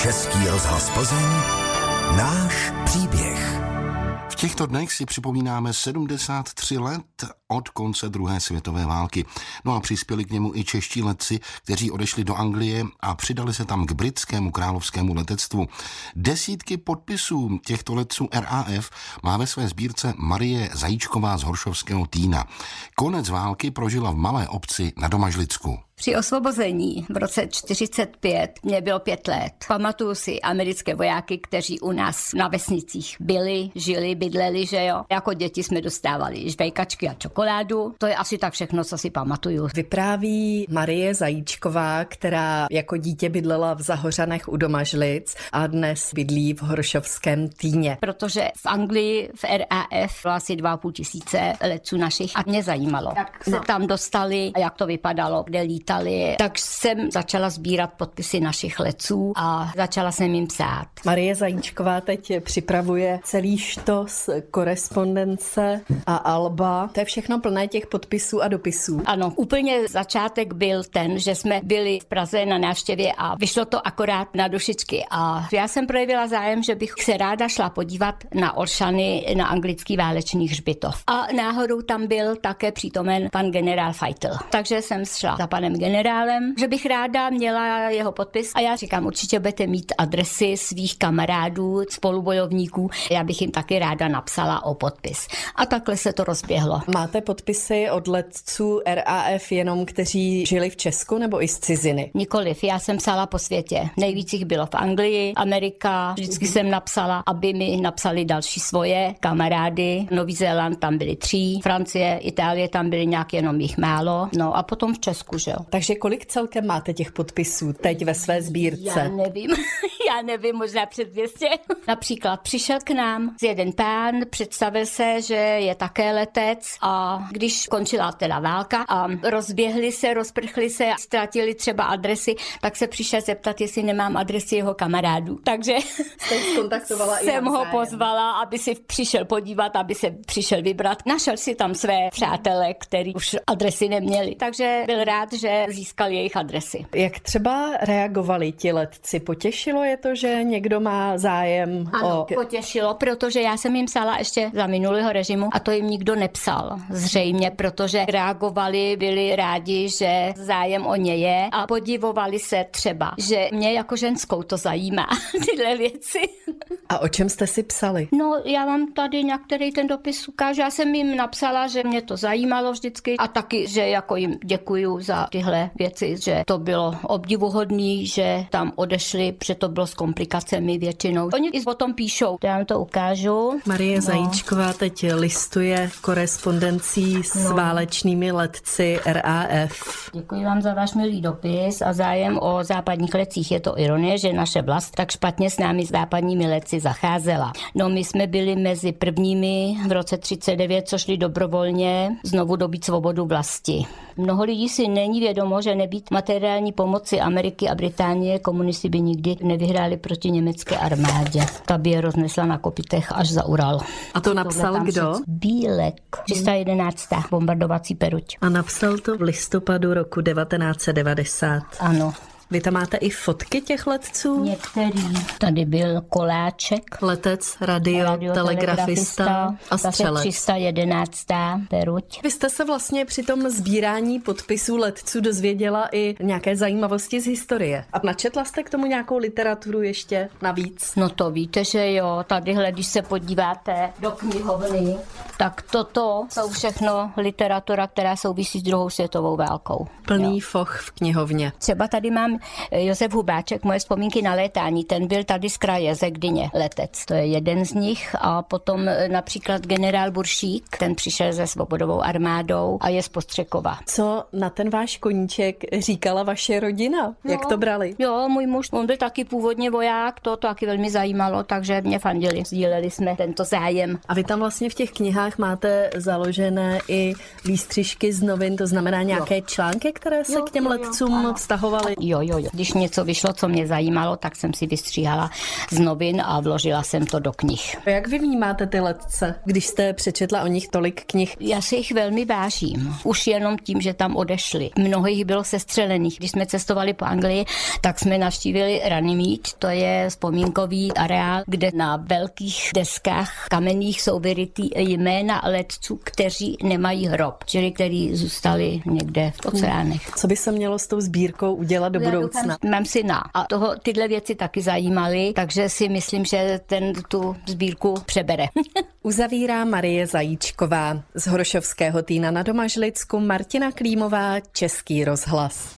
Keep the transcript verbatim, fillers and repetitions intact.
Český rozhlas Plzeň, náš příběh. V těchto dnech si připomínáme sedmdesát tři let od konce druhé světové války. No a přispěli k němu i čeští letci, kteří odešli do Anglie a přidali se tam k britskému královskému letectvu. Desítky podpisů těchto letců R A F má ve své sbírce Marie Zajíčková z Horšovského Týna. Konec války prožila v malé obci na Domažlicku. Při osvobození v roce čtyřicet pět mě bylo pět let. Pamatuju si americké vojáky, kteří u nás na vesnicích byli, žili, bydleli, že jo. Jako děti jsme dostávali žvejkačky a čokoládu. To je asi tak všechno, co si pamatuju. Vypráví Marie Zajíčková, která jako dítě bydlela v Zahořanech u Domažlic a dnes bydlí v Horšovském Týně. Protože v Anglii v R A F bylo asi dva a půl tisíce letců našich a mě zajímalo, jak se tam dostali a jak to vypadalo, kde lítali. Tak jsem začala sbírat podpisy našich letců a začala jsem jim psát. Marie Zajíčková teď připravuje celý štos korespondence a alba. To je všechno plné těch podpisů a dopisů. Ano, úplně začátek byl ten, že jsme byli v Praze na návštěvě a vyšlo to akorát na dušičky. A já jsem projevila zájem, že bych se ráda šla podívat na Olšany, na anglický válečný hřbitov. A náhodou tam byl také přítomen pan generál Feitel. Takže jsem šla za panem generálem, že bych ráda měla jeho podpis a já říkám, určitě budete mít adresy svých kamarádů, spolubojovníků, já bych jim taky ráda napsala o podpis. A takhle se to rozběhlo. Máte podpisy od letců R A F jenom, kteří žili v Česku nebo i z ciziny? Nikoliv, já jsem psala po světě. Nejvíc jich bylo v Anglii, Amerika, vždycky mm-hmm. jsem napsala, aby mi napsali další svoje kamarády. Nový Zéland tam byli tři, Francie, Itálie tam byly nějak jenom jich málo, no a potom v Česku, že jo. Takže kolik celkem máte těch podpisů teď ve své sbírce? Já nevím, já nevím, možná před dvě stě. Například přišel k nám jeden pán, představil se, že je také letec a když končila teda válka a rozběhli se, rozprchli se a ztratili třeba adresy, tak se přišel zeptat, jestli nemám adresy jeho kamarádů. Takže jsem ho pozvala, aby si přišel podívat, aby se přišel vybrat. Našel si tam své přátele, který už adresy neměli. Takže byl rád, že získal jejich adresy. Jak třeba reagovali ti letci? Potěšilo je to, že někdo má zájem? Ano, o... potěšilo, protože já jsem jim psala ještě za minulého režimu a to jim nikdo nepsal. Zřejmě, protože reagovali, byli rádi, že zájem o ně je a podivovali se třeba, že mě jako ženskou to zajímá, tyhle věci. A o čem jste si psali? No, já vám tady některý ten dopis ukážu. Já jsem jim napsala, že mě to zajímalo vždycky a taky, že jako jim děkuju za tyhle věci, že to bylo obdivuhodný, že tam odešli, protože to bylo s komplikacemi většinou. Oni i o tom píšou, já vám to ukážu. Marie no. Zajíčková teď listuje korespondencí s no. válečnými letci R A F. Děkuji vám za váš milý dopis a zájem o západních letcích. Je to ironie, že naše vlast tak špatně s námi západními letci zacházela. No, my jsme byli mezi prvními v roce třicet devět, co šli dobrovolně znovu dobít svobodu vlasti. Mnoho lidí si není vědomo, že nebýt materiální pomoci Ameriky a Británie, komunisti by nikdy nevyhráli proti německé armádě. Ta by je roznesla na kopitech až za Ural. A to napsal kdo? Bílek, tři sta jedenáct. bombardovací peruť. A napsal to v listopadu roku devatenáct set devadesát. Ano. Vy tam máte i fotky těch letců? Některý. Tady byl Koláček. Letec, radio, radio telegrafista a střelec. tři sta jedenáct. peruť. Vy jste se vlastně při tom sbírání podpisů letců dozvěděla i nějaké zajímavosti z historie. A načetla jste k tomu nějakou literaturu ještě navíc? No to víte, že jo. Tadyhle, když se podíváte do knihovny, tak toto jsou všechno literatura, která souvisí s druhou světovou válkou. Plný jo. foch v knihovně. Třeba tady mám Josef Hubáček, moje vzpomínky na létání, ten byl tady z kraje, ze Gdyně, letec. To je jeden z nich a potom například generál Buršík, ten přišel se svobodovou armádou a je z Postřekova. Co na ten váš koníček říkala vaše rodina? No, jak to brali? Jo, můj muž, on byl taky původně voják, to to taky velmi zajímalo, takže mě fandili, sdíleli jsme tento zájem. A vy tam vlastně v těch knihách novinách máte založené i výstřižky z novin, to znamená nějaké jo. články, které se jo, k těm jo, letcům jo, vztahovaly? Jo, jo, jo. Když něco vyšlo, co mě zajímalo, tak jsem si vystříhala z novin a vložila jsem to do knih. Jak vy vnímáte ty letce, když jste přečetla o nich tolik knih? Já si jich velmi vážím. Už jenom tím, že tam odešli. Mnoho jich bylo sestřelených. Když jsme cestovali po Anglii, tak jsme navštívili Runnymede, to je vzpomínkový areál, kde na velkých deskách kamenných jsou vyrytý jména letců, kteří nemají hrob, čili kteří zůstali někde v oceánech. Co by se mělo s tou sbírkou udělat do Já budoucna? Doufám, mám syna a toho tyhle věci taky zajímaly, takže si myslím, že ten tu sbírku přebere. Uzavírá Marie Zajíčková. Z horošovského Týna na Domažlicku Martina Klímová, Český rozhlas.